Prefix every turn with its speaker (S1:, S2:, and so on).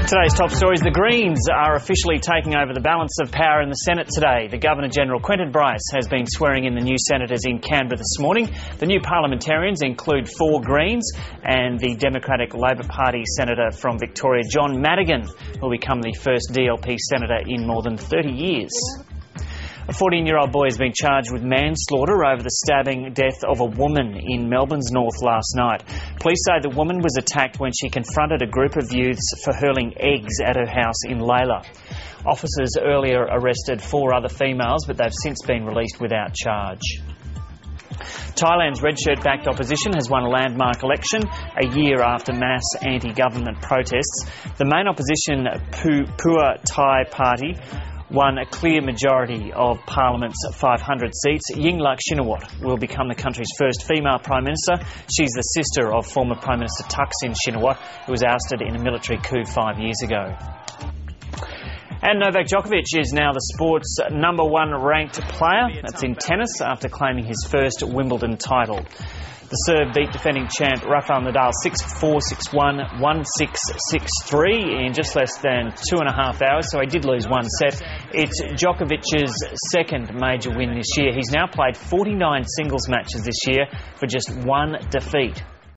S1: Today's top stories. The Greens are officially taking over the balance of power in the Senate today. The Governor-General, Quentin Bryce, has been swearing in the new senators in Canberra this morning. The new parliamentarians include 4 Greens and the Democratic Labor Party senator from Victoria, John Madigan, who will become the first DLP senator in more than 30 years. A 14-year-old boy has been charged with manslaughter over the stabbing death of a woman in Melbourne's north last night. Police say the woman was attacked when she confronted a group of youths for hurling eggs at her house in Layla. Officers earlier arrested 4 other females, but they've since been released without charge. Thailand's red shirt-backed opposition has won a landmark election a year after mass anti-government protests. The main opposition, Pheu Thai Party, won a clear majority of Parliament's 500 seats. Yingluck Shinawatra will become the country's first female Prime Minister. She's the sister of former Prime Minister Thaksin Shinawatra, who was ousted in a military coup 5 years ago. And Novak Djokovic is now the sport's #1 ranked player. That's in tennis, after claiming his first Wimbledon title. The Serb beat defending champ Rafael Nadal 6-4, 6-1, 1-6, 6-3 in just less than 2.5 hours, so he did lose one set. It's Djokovic's second major win this year. He's now played 49 singles matches this year for just 1 defeat.